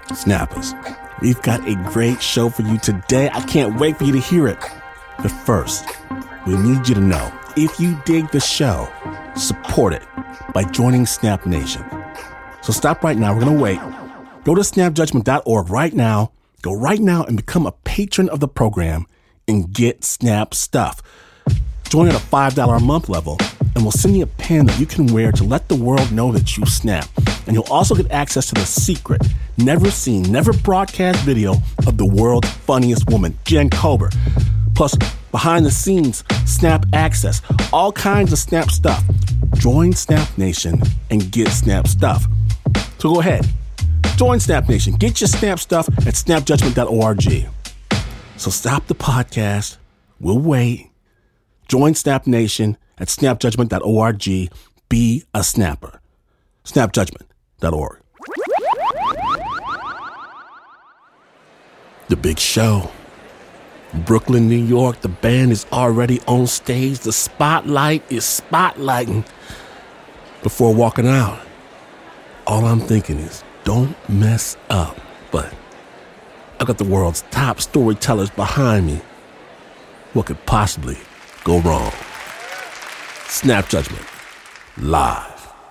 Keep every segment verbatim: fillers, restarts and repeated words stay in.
Snappers, we've got a great show for you today. I can't wait for you to hear it. But first, we need you to know, if you dig the show, support it by joining Snap Nation. So stop right now. We're going to wait. Go to snap judgment dot org right now. Go right now and become a patron of the program and get Snap stuff. Join at a five dollars a month level, and we'll send you a pin that you can wear to let the world know that you snap. And you'll also get access to the secret, never seen, never broadcast video of the world's funniest woman, Jen Kober. Plus, behind the scenes, Snap access, all kinds of Snap stuff. Join Snap Nation and get Snap stuff. So go ahead, join Snap Nation. Get your Snap stuff at snap judgment dot org. So stop the podcast. We'll wait. Join Snap Nation at snap judgment dot org. Be a snapper. snap judgment dot org. The big show. Brooklyn, New York. The band is already on stage. The spotlight is spotlighting. Before walking out, all I'm thinking is, don't mess up. But I've got the world's top storytellers behind me. What could possibly go wrong? Snap Judgment, live.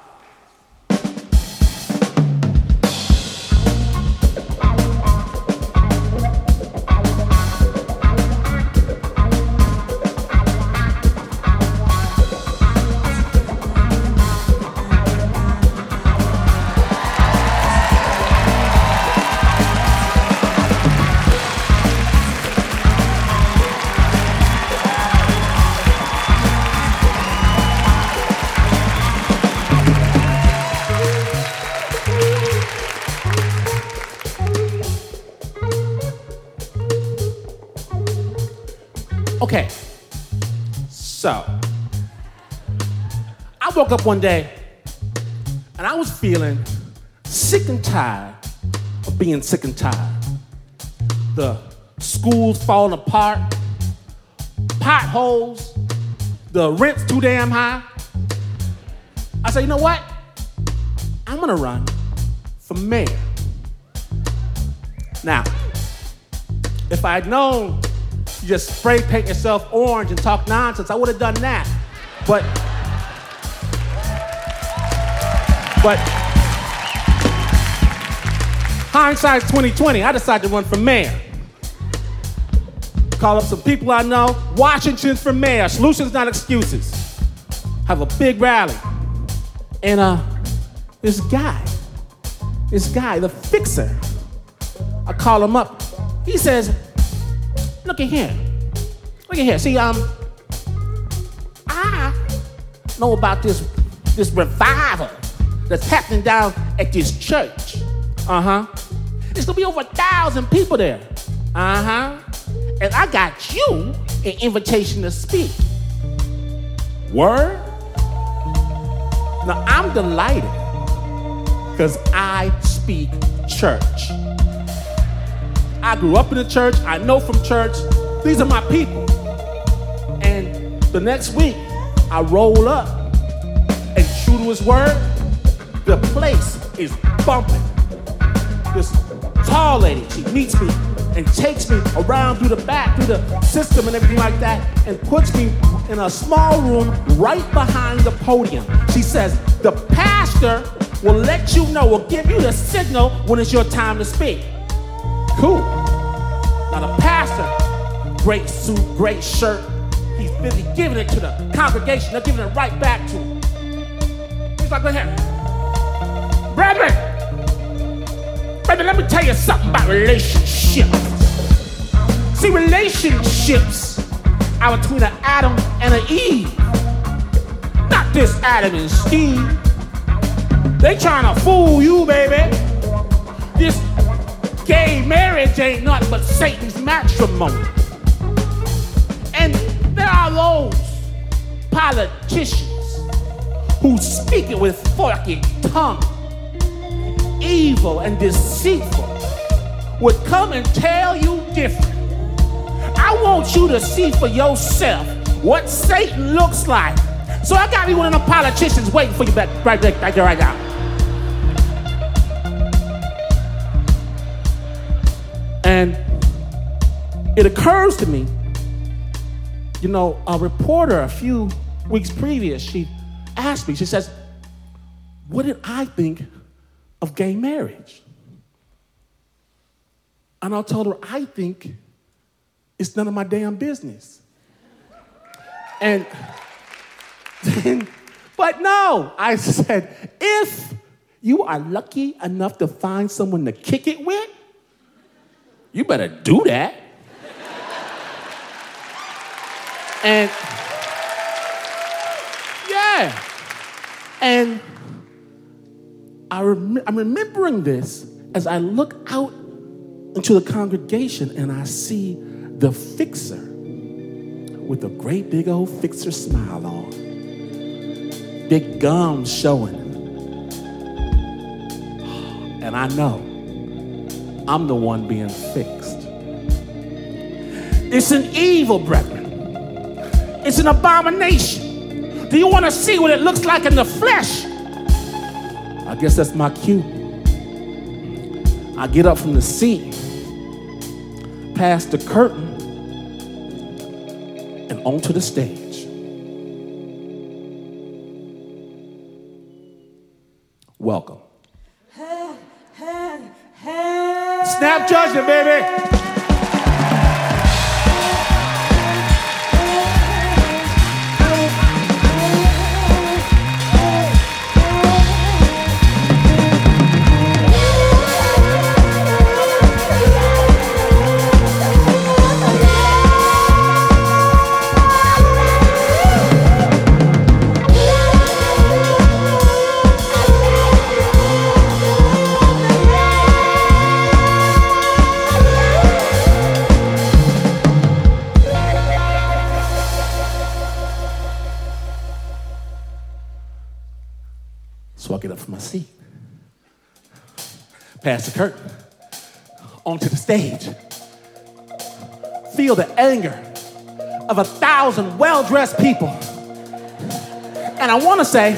Okay, so I woke up one day and I was feeling sick and tired of being sick and tired. The school's falling apart, potholes, the rent's too damn high. I said, you know what? I'm gonna run for mayor. Now, if I'd known you just spray paint yourself orange and talk nonsense, I would have done that. But, but, hindsight's twenty twenty. I decided to run for mayor. Call up some people I know. Washington's for mayor. Solutions, not excuses. Have a big rally. And uh, this guy, this guy, the fixer, I call him up. He says, look at here. Look at here. See, um, I know about this, this revival that's happening down at this church. Uh-huh. There's gonna be over a thousand people there. Uh-huh. And I got you an invitation to speak. Word? Now, I'm delighted because I speak church. I grew up in the church. I know from church. These are my people. And the next week, I roll up, and true to his word, the place is bumping. This tall lady, she meets me and takes me around through the back, through the system and everything like that, and puts me in a small room right behind the podium. She says, the pastor will let you know, will give you the signal when it's your time to speak. Cool. Now the pastor, great suit, great shirt, he's busy giving it to the congregation. They're giving it right back to him. He's like, look here. Brethren, brethren, let me tell you something about relationships. See, relationships are between an Adam and an Eve. Not this Adam and Steve. They trying to fool you, baby. This gay marriage ain't nothing but Satan's matrimony. And there are those politicians who speak it with forked tongue, evil and deceitful, would come and tell you different. I want you to see for yourself what Satan looks like. So I got me one of them politicians waiting for you back right there, right there, right now. And it occurs to me, you know, a reporter a few weeks previous, she asked me, she says, what did I think of gay marriage? And I told her, I think it's none of my damn business. And then, but no, I said, if you are lucky enough to find someone to kick it with, you better do that. And yeah, and I rem- I'm remembering this as I look out into the congregation and I see the fixer with a great big old fixer smile on, big gums showing. And I know I'm the one being fixed. It's an evil, brethren. It's an abomination. Do you want to see what it looks like in the flesh? I guess that's my cue. I get up from the seat, past the curtain, and onto the stage. Welcome. Snap Judgment, baby. So I get up from my seat, past the curtain, onto the stage, feel the anger of a thousand well-dressed people. And I want to say,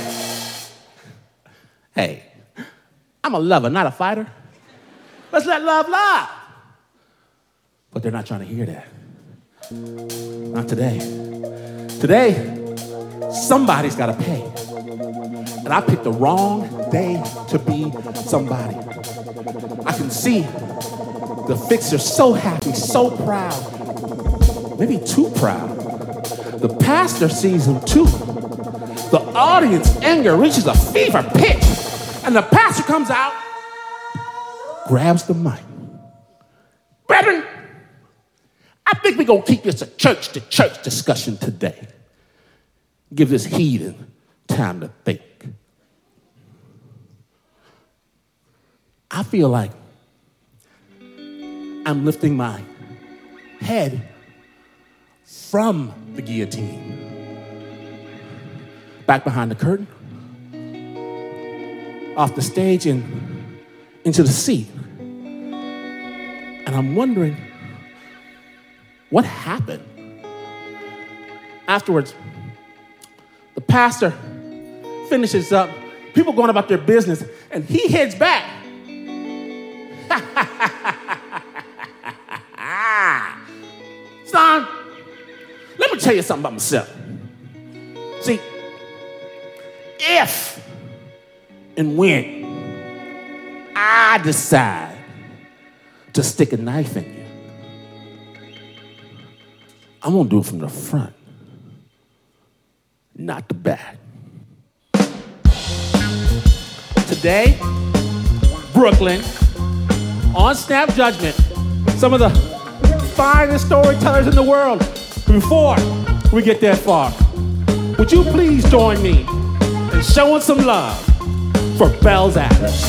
hey, I'm a lover, not a fighter. Let's let love lie. But they're not trying to hear that. Not today. Today, somebody's got to pay. And I picked the wrong day to be somebody. I can see the fixer so happy, so proud, maybe too proud. The pastor sees him too. The audience anger reaches a fever pitch, and the pastor comes out, grabs the mic. Brethren, I think we're going to keep this a church-to-church discussion today. Give this heathen time to think. I feel like I'm lifting my head from the guillotine. Back behind the curtain, off the stage and into the seat. And I'm wondering, what happened? Afterwards, the pastor finishes up, people going about their business, and he heads back. Son, let me tell you something about myself. See, if and when I decide to stick a knife in you, I'm gonna do it from the front, not the back. Today, Brooklyn, on Snap Judgment, some of the finest storytellers in the world. Before we get that far, would you please join me in showing some love for Bells Adams?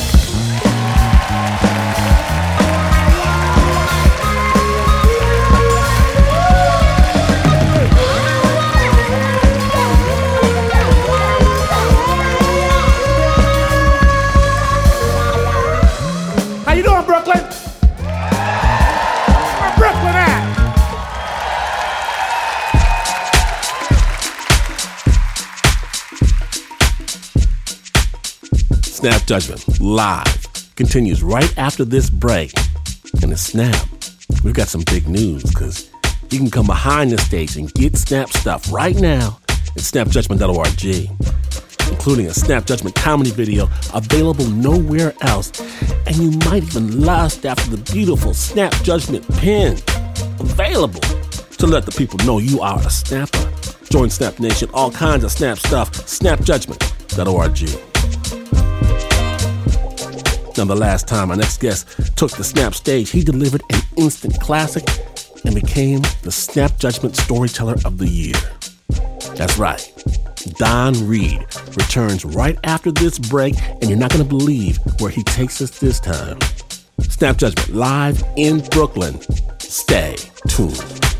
How you doing, Brooklyn? Where Brooklyn at? Snap Judgment live continues right after this break. And the snap we've got some big news, because you can come behind the stage and get Snap stuff right now at snap judgment dot org, including a Snap Judgment comedy video available nowhere else. And you might even lust after the beautiful Snap Judgment pin available to let the people know you are a snapper. Join Snap Nation, all kinds of Snap stuff, snap judgment dot org. Now, the last time our next guest took the Snap stage, he delivered an instant classic and became the Snap Judgment Storyteller of the Year. That's right. Don Reed returns right after this break, and you're not going to believe where he takes us this time. Snap Judgment live in Brooklyn. Stay tuned.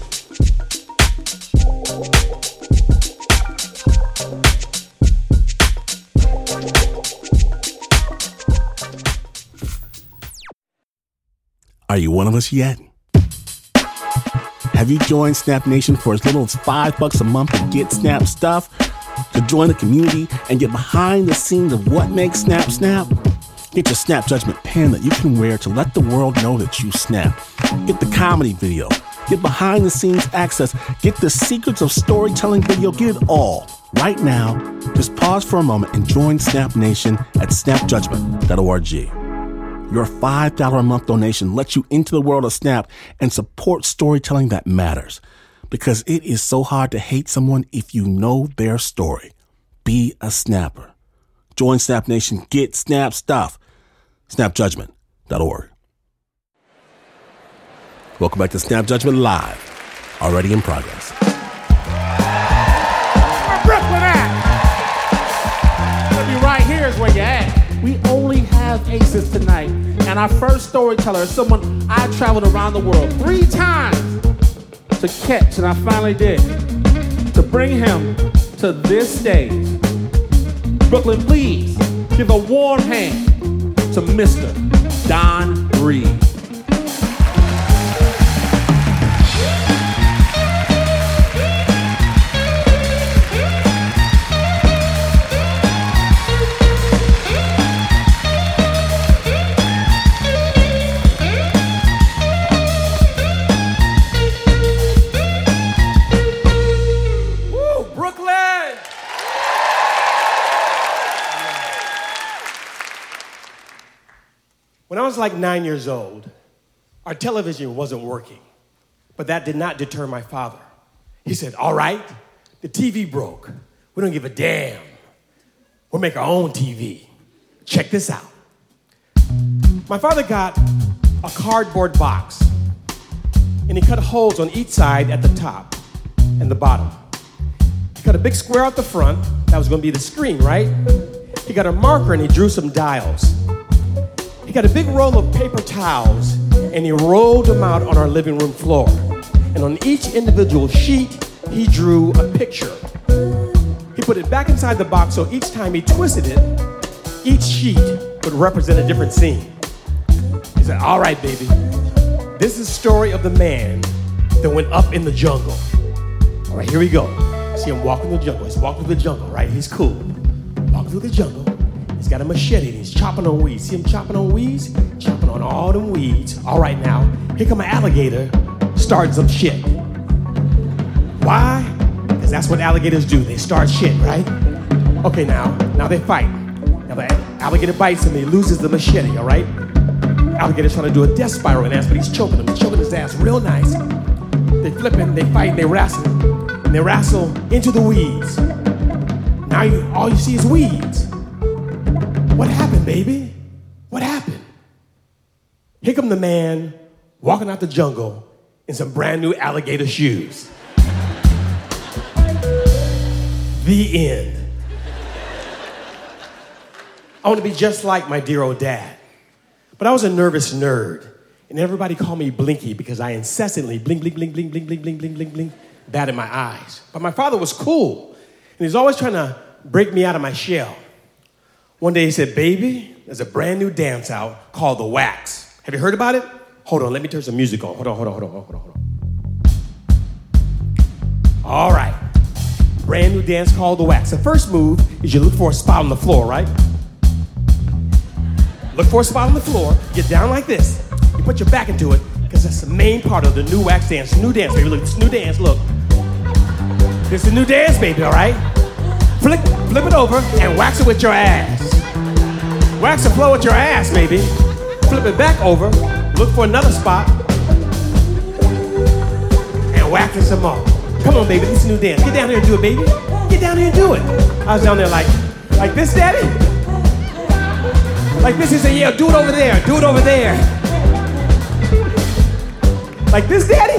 Are you one of us yet? Have you joined Snap Nation for as little as five bucks a month to get Snap stuff? To join the community and get behind the scenes of what makes Snap Snap? Get your Snap Judgment pen that you can wear to let the world know that you snap. Get the comedy video. Get behind the scenes access. Get the secrets of storytelling video. Get it all right now. Just pause for a moment and join Snap Nation at snap judgment dot org. Your five dollars a month donation lets you into the world of Snap and support storytelling that matters. Because it is so hard to hate someone if you know their story. Be a snapper. Join Snap Nation. Get Snap stuff. snap judgment dot org. Welcome back to Snap Judgment Live. Already in progress. Where Brooklyn at? Gonna be right here is where you're at. We only have aces tonight. And our first storyteller is someone I traveled around the world three times to catch, and I finally did. To bring him to this stage. Brooklyn, please give a warm hand to Mister Don Reed. When I was like nine years old, our television wasn't working, but that did not deter my father. He said, all right, the T V broke. We don't give a damn. We'll make our own T V. Check this out. My father got a cardboard box, and he cut holes on each side at the top and the bottom. He cut a big square out the front. That was going to be the screen, right? He got a marker, and he drew some dials. He got a big roll of paper towels, and he rolled them out on our living room floor. And on each individual sheet, he drew a picture. He put it back inside the box, so each time he twisted it, each sheet would represent a different scene. He said, all right, baby, this is the story of the man that went up in the jungle. All right, here we go. See him walking through the jungle. He's walking through the jungle, right? He's cool. Walking through the jungle. He's got a machete and he's chopping on weeds. See him chopping on weeds? Chopping on all them weeds. All right, now, here come an alligator starting some shit. Why? Because that's what alligators do. They start shit, right? Okay, now, now they fight. Now the alligator bites him and he loses the machete, all right? Alligator's trying to do a death spiral and ass, but he's choking him. He's choking his ass real nice. They flip him, they fight, they wrestle. And they wrestle into the weeds. Now you, all you see is weeds. What happened, baby? What happened? Here come the man walking out the jungle in some brand new alligator shoes. The end. I want to be just like my dear old dad. But I was a nervous nerd, and everybody called me Blinky because I incessantly blink, blink, blink, blink, blink, blink, blink, blink, blink, blink, bat in my eyes. But my father was cool, and he was always trying to break me out of my shell. One day he said, baby, there's a brand new dance out called The Wax. Have you heard about it? Hold on, let me turn some music on. Hold on, hold on, hold on, hold on, hold on. All right. Brand new dance called The Wax. The first move is you look for a spot on the floor, right? Look for a spot on the floor, get down like this. You put your back into it, because because that's the main part of the new wax dance. New dance, baby. Look, this new dance, look. This is a new dance, baby, all right? Flip, flip it over and wax it with your ass. Wax the floor with your ass, baby. Flip it back over, look for another spot, and wax it some more. Come on, baby, this is a new dance. Get down here and do it, baby. Get down here and do it. I was down there like, like this, daddy? Like this, he said, yeah, do it over there, do it over there. Like this, daddy?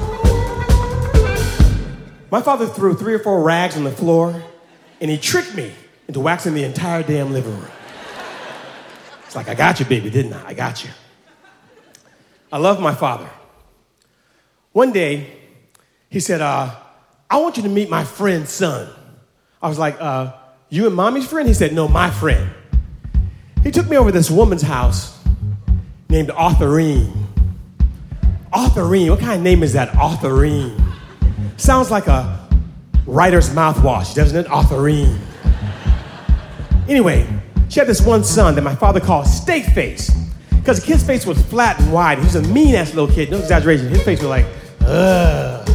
My father threw three or four rags on the floor, and he tricked me into waxing the entire damn living room. It's like, I got you, baby, didn't I? I got you. I love my father. One day, he said, uh, I want you to meet my friend's son. I was like, uh, you and mommy's friend? He said, no, my friend. He took me over to this woman's house named Arthurine. Arthurine, what kind of name is that, Arthurine? Sounds like a writer's mouthwash, doesn't it? Arthurine. Anyway, she had this one son that my father called Steak Face, because the kid's face was flat and wide. He was a mean-ass little kid, no exaggeration. His face was like, ugh,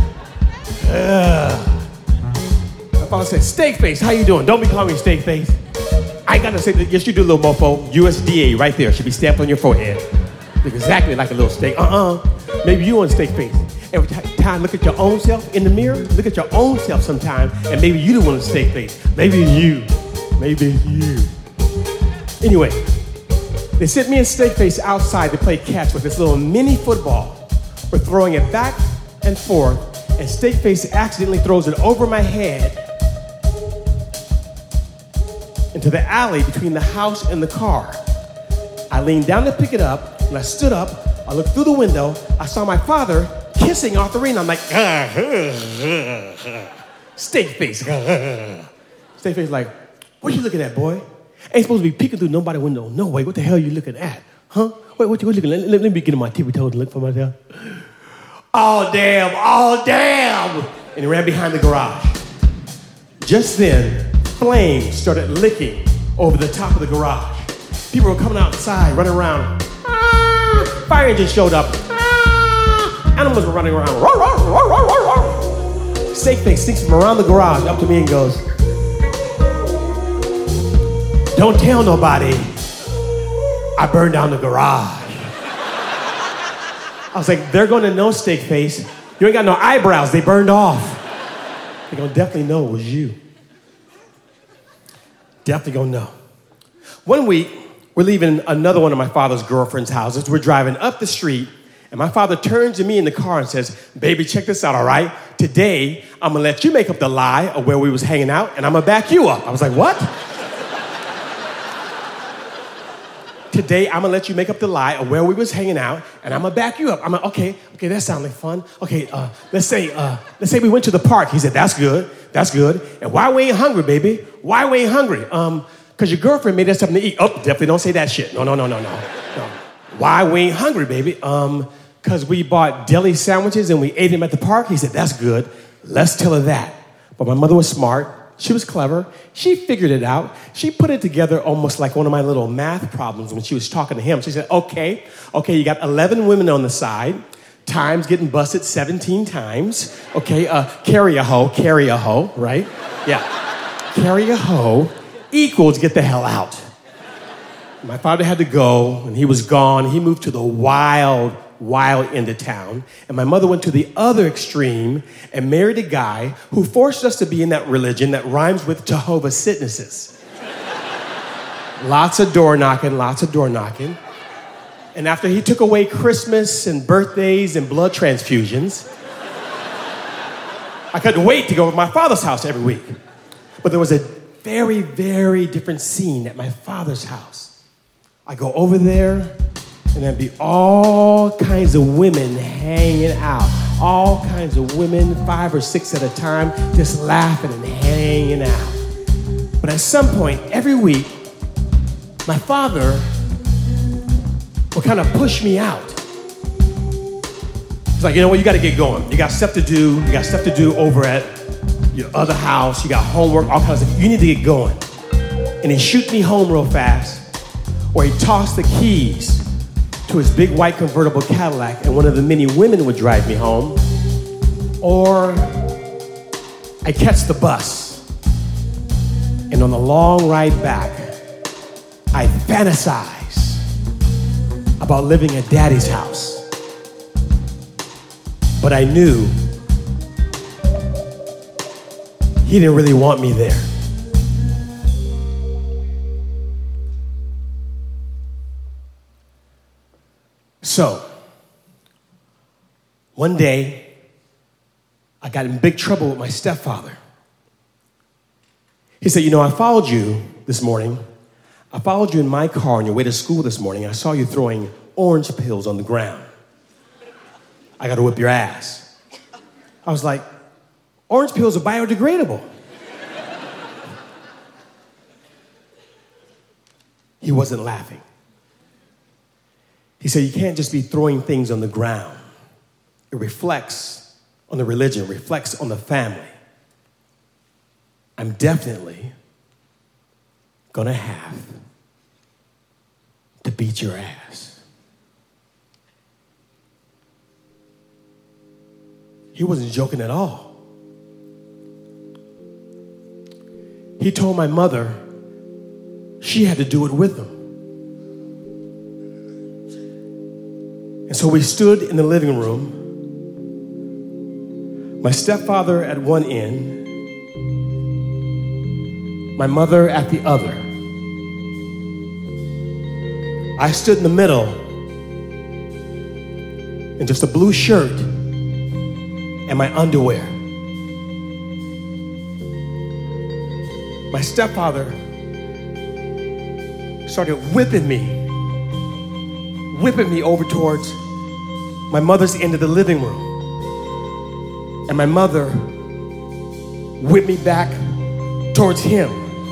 ugh. My father said, Steak Face, how you doing? Don't be calling me Steak Face. I gotta say, that, yes, you do, little mofo. U S D A right there should be stamped on your forehead. Look exactly like a little steak. Uh-uh. Maybe you want Steak Face. Every time, look at your own self in the mirror. Look at your own self sometime, and maybe you don't want a Steak Face. Maybe you. Maybe you. Anyway, they sent me and Steak Face outside to play catch with this little mini football. We're throwing it back and forth, and Steak Face accidentally throws it over my head into the alley between the house and the car. I leaned down to pick it up, and I stood up. I looked through the window. I saw my father kissing Arthurine. I'm like, ah, uh, uh, Steak Face. Uh, Steak Face like, what are you looking at, boy? Ain't supposed to be peeking through nobody's window. No way. What the hell are you looking at? Huh? Wait, what you what you looking at? Let, let me get on my tippy toes and look for myself. Oh, damn. Oh, damn. And he ran behind the garage. Just then, flames started licking over the top of the garage. People were coming outside, running around. Ah! Fire engine showed up. Ah! Animals were running around. Roar, roar, roar, roar, roar, roar. Steak Face sneaks from around the garage up to me and goes, don't tell nobody I burned down the garage. I was like, they're going to know, Steak Face. You ain't got no eyebrows. They burned off. They're going to definitely know it was you. Definitely going to know. One week, we're leaving another one of my father's girlfriend's houses. We're driving up the street, and my father turns to me in the car and says, baby, check this out, all right? Today, I'm going to let you make up the lie of where we was hanging out, and I'm going to back you up. I was like, what? Today, I'm gonna let you make up the lie of where we was hanging out, and I'm gonna back you up. I'm like, okay, okay, that sounds like fun. Okay, uh, let's say, uh, let's say we went to the park. He said, that's good, that's good. And why we ain't hungry, baby? Why we ain't hungry? Um, cause your girlfriend made us something to eat. Oh, definitely don't say that shit. No, no, no, no, no, no. Why we ain't hungry, baby? Um, cause we bought deli sandwiches and we ate them at the park. He said, that's good. Let's tell her that. But my mother was smart. She was clever. She figured it out. She put it together almost like one of my little math problems when she was talking to him. She said, okay, okay, you got eleven women on the side. Time's getting busted seventeen times. Okay, uh, carry a hoe, carry a hoe, right? Yeah. Carry a hoe equals get the hell out. My father had to go, and he was gone. He moved to the wild, wild end of town. And my mother went to the other extreme and married a guy who forced us to be in that religion that rhymes with Jehovah's Witnesses. Lots of door knocking, lots of door knocking. And after he took away Christmas and birthdays and blood transfusions, I couldn't wait to go to my father's house every week. But there was a very, very different scene at my father's house. I go over there, and there'd be all kinds of women hanging out. All kinds of women, five or six at a time, just laughing and hanging out. But at some point, every week, my father would kind of push me out. He's like, you know what, you gotta get going. You got stuff to do. You got stuff to do over at your other house. You got homework, all kinds of stuff. You need to get going. And he shoot me home real fast, or he tossed the keys to his big white convertible Cadillac and one of the many women would drive me home, or I catch the bus and on the long ride back, I fantasize about living at Daddy's house. But I knew he didn't really want me there. So, one day, I got in big trouble with my stepfather. He said, you know, I followed you this morning. I followed you in my car on your way to school this morning. I saw you throwing orange pills on the ground. I got to whip your ass. I was like, orange pills are biodegradable. He wasn't laughing. He said, you can't just be throwing things on the ground. It reflects on the religion, reflects on the family. I'm definitely gonna have to beat your ass. He wasn't joking at all. He told my mother she had to do it with him. And so we stood in the living room, my stepfather at one end, my mother at the other. I stood in the middle in just a blue shirt and my underwear. My stepfather started whipping me, whipping me over towards my mother's end of the living room. And my mother whipped me back towards him.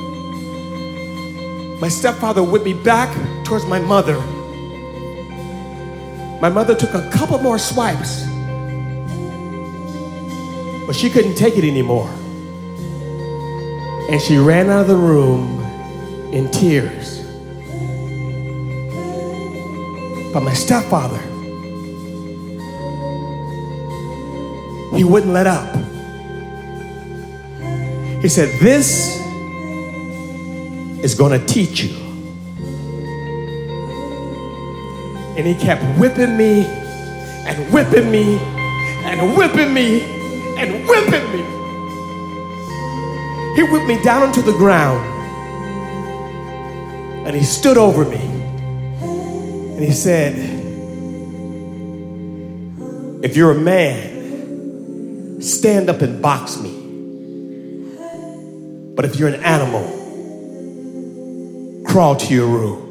My stepfather whipped me back towards my mother. My mother took a couple more swipes, but she couldn't take it anymore. And she ran out of the room in tears. But my stepfather, he wouldn't let up. He said, this is gonna teach you. And he kept whipping me and whipping me and whipping me and whipping me. He whipped me down onto the ground and he stood over me and he said, if you're a man, stand up and box me. But if you're an animal, crawl to your room.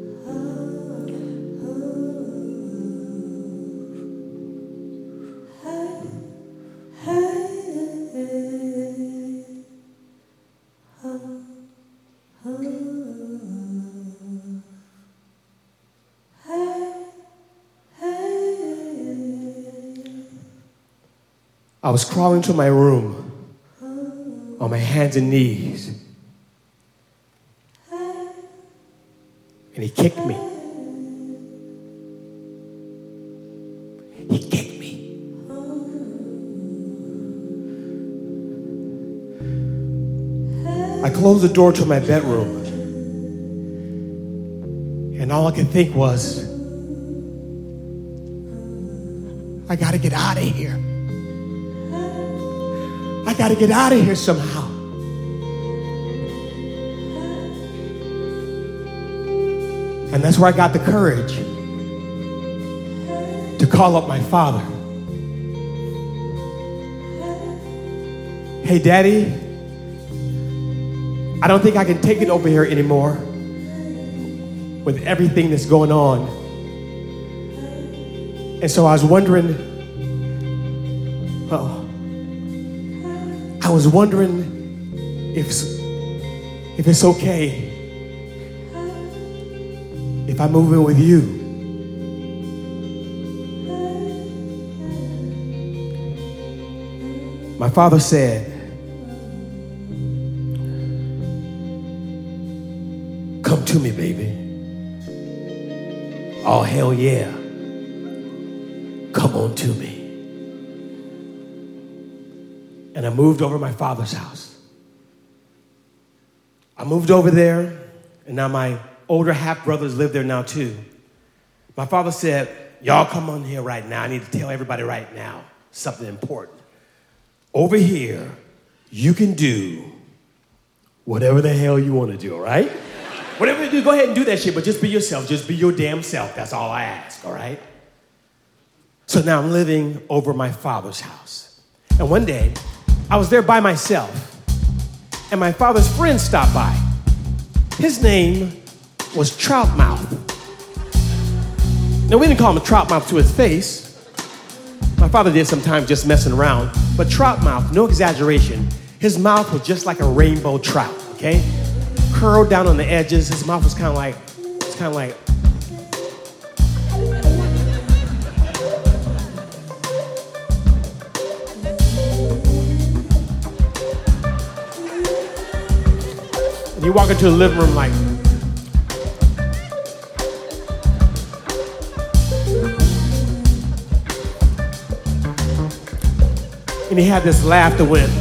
I was crawling to my room on my hands and knees. And he kicked me. He kicked me. I closed the door to my bedroom. And all I could think was, I gotta get out of here. I gotta get out of here somehow. And that's where I got the courage to call up my father. Hey, Daddy, I don't think I can take it over here anymore with everything that's going on. And so I was wondering, oh, I was wondering if, if it's okay if I move in with you. My father said, come to me, baby. oh, hell yeah. Come on to me. And I moved over to my father's house. I moved over there, and now my older half-brothers live there now too. My father said, y'all come on here right now. I need to tell everybody right now something important. Over here, you can do whatever the hell you want to do, all right? Whatever you do, go ahead and do that shit, but just be yourself. Just be your damn self. That's all I ask, all right? So now I'm living over my father's house. And one day, I was there by myself, and my father's friend stopped by. His name was Troutmouth. Now, we didn't call him a Troutmouth to his face. My father did sometimes just messing around, but Troutmouth, no exaggeration, his mouth was just like a rainbow trout, okay? Curled down on the edges. His mouth was kind of like, it's kind of like, and you walk into the living room like, and he had this laugh that went,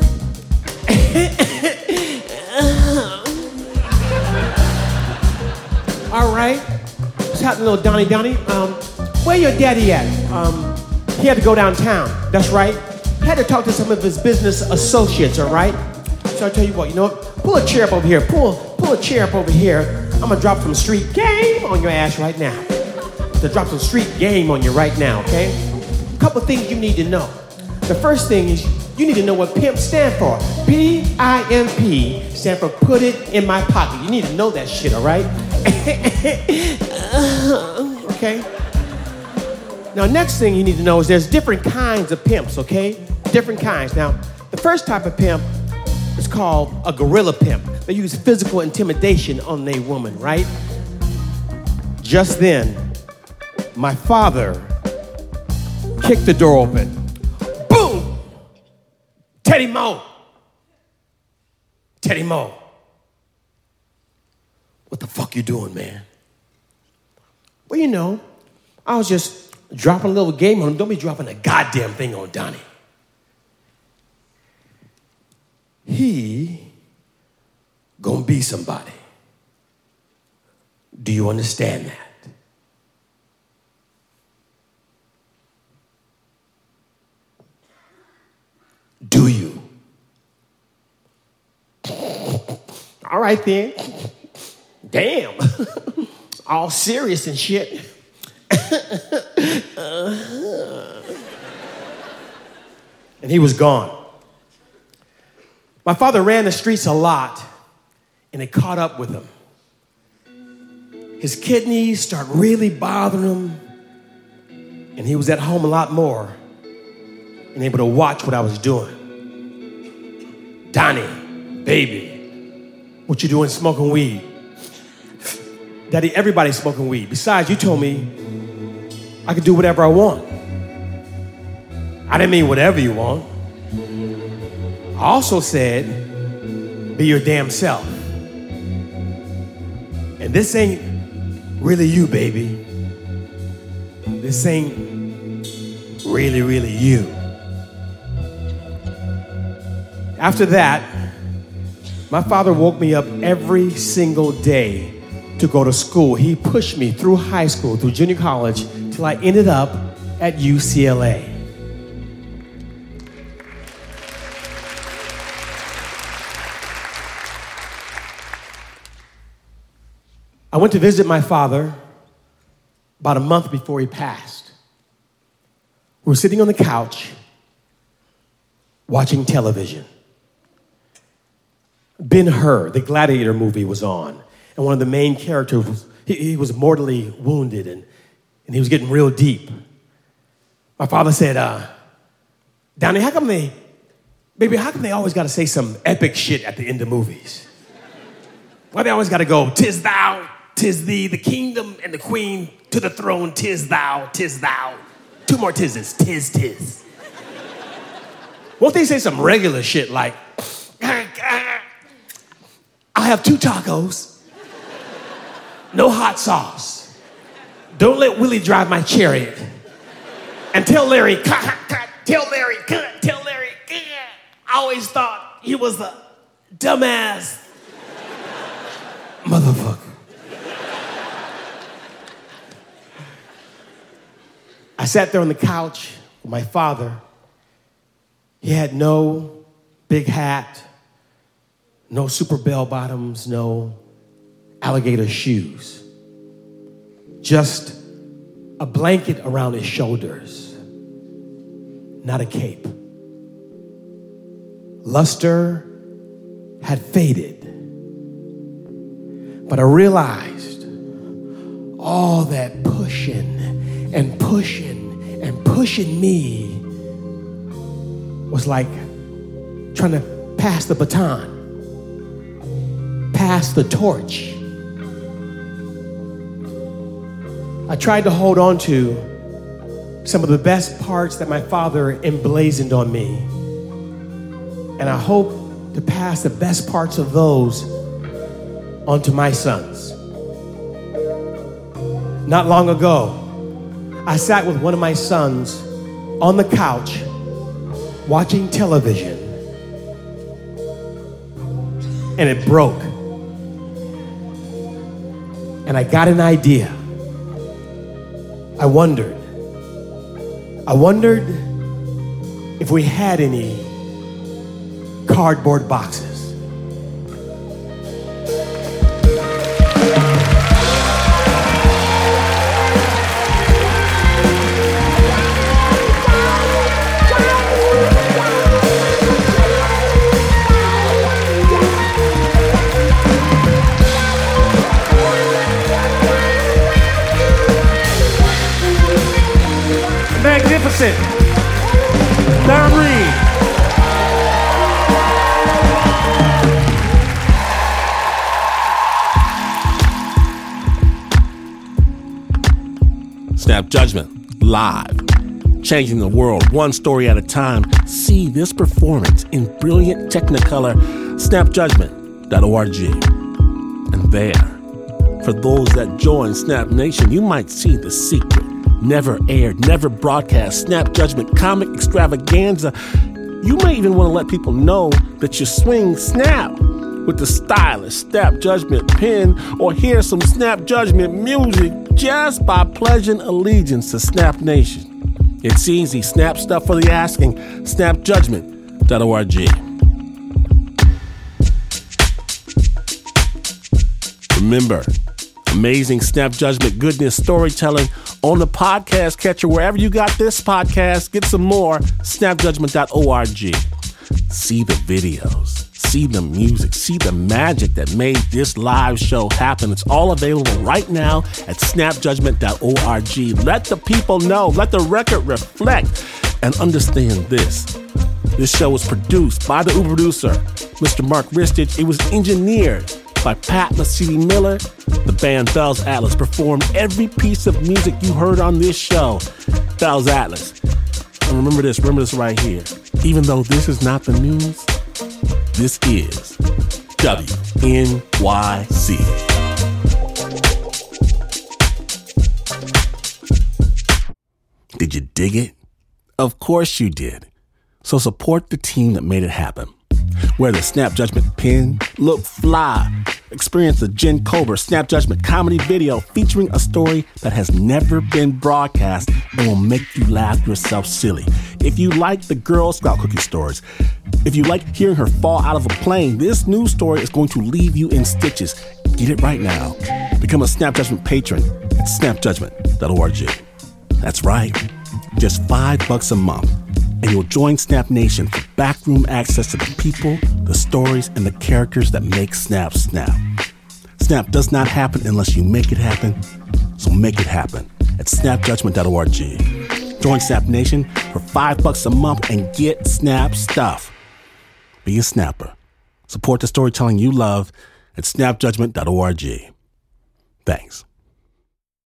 all right, what's happening, little Donnie Donnie? Um, where your daddy at? Um, he had to go downtown, that's right. He had to talk to some of his business associates, all right? So I tell you what, you know what? Pull a chair up over here, pull, pull a chair up over here. I'm gonna drop some street game on your ass right now. To drop some street game on you right now, okay? A couple things you need to know. The first thing is you need to know what PIMP stand for. P I M P stand for put it in my pocket. You need to know that shit, all right? Okay? Now, next thing you need to know is there's different kinds of pimps, okay? Different kinds. Now, the first type of pimp is called a gorilla pimp. They use physical intimidation on a woman, right? Just then, my father kicked the door open. Boom! Teddy Mo. Teddy Mo. What the fuck you doing, man? Well, you know, I was just dropping a little game on him. Don't be dropping a goddamn thing on Donnie. He gonna be somebody. Do you understand that? Do you? All right then. Damn. All serious and shit. uh-huh. And he was gone. My father ran the streets a lot, and it caught up with him. His kidneys started really bothering him, and he was at home a lot more and able to watch what I was doing. Donnie, baby, what you doing smoking weed? Daddy, everybody's smoking weed. Besides, you told me I could do whatever I want. I didn't mean whatever you want. I also said, be your damn self. And this ain't really you, baby. This ain't really, really you. After that, my father woke me up every single day to go to school. He pushed me through high school, through junior college, till I ended up at U C L A. I went to visit my father about a month before he passed. We were sitting on the couch watching television. Ben-Hur, the Gladiator movie, was on. And one of the main characters, was, he, he was mortally wounded, and, and he was getting real deep. My father said, uh, Donnie, how come they, baby, how come they always got to say some epic shit at the end of movies? Why they always got to go, 'tis thou, 'tis thee, the kingdom and the queen, to the throne, 'tis thou, 'tis thou. Two more tises, tis, tis. Won't they say some regular shit like, I have two tacos, no hot sauce, Don't let Willie drive my chariot. And tell Larry, cut, cut, cut, tell Larry, cut, tell Larry, cut. I always thought he was a dumbass motherfucker. I sat there on the couch with my father. He had no big hat, no super bell bottoms, no alligator shoes. Just a blanket around his shoulders, not a cape. Luster had faded, but I realized all that pushing and pushing and pushing me was like trying to pass the baton, pass the torch. I tried to hold on to some of the best parts that my father emblazoned on me. And I hope to pass the best parts of those onto my sons. Not long ago, I sat with one of my sons on the couch watching television, and it broke. And I got an idea. I wondered, I wondered if we had any cardboard boxes. Magnificent. Don Reed. Snap Judgment, live. Changing the world one story at a time. See this performance in brilliant Technicolor, snap judgment dot org. And there, for those that join Snap Nation, you might see the secret. Never aired, never broadcast, Snap Judgment comic extravaganza. You may even want to let people know that you swing snap with the stylish Snap Judgment pen, or hear some Snap Judgment music just by pledging allegiance to Snap Nation. It's easy. Snap stuff for the asking. snap judgment dot org. Remember, amazing Snap Judgment goodness storytelling on the podcast catcher. Wherever you got this podcast, get some more. snap judgment dot org. See the videos. See the music. See the magic that made this live show happen. It's all available right now at snap judgment dot org. Let the people know. Let the record reflect. And understand this. This show was produced by the Uber producer, Mister Mark Ristich. It was engineered by Pat Mesiti-Miller. The band Bell's Atlas performed every piece of music you heard on this show. Bell's Atlas. And remember this, remember this right here. Even though this is not the news, this is W N Y C. Did you dig it? Of course you did. So support the team that made it happen. Wear the Snap Judgment pin, look fly. Experience the Jen Colbert Snap Judgment comedy video featuring a story that has never been broadcast and will make you laugh yourself silly. If you like the Girl Scout cookie stories, if you like hearing her fall out of a plane, this news story is going to leave you in stitches. Get it right now. Become a Snap Judgment patron at snap judgment dot org. That's right. Just five bucks a month. And you'll join Snap Nation for backroom access to the people, the stories, and the characters that make Snap snap. Snap does not happen unless you make it happen, so make it happen at snap judgment dot org. Join Snap Nation for five bucks a month and get Snap stuff. Be a snapper. Support the storytelling you love at snap judgment dot org. Thanks.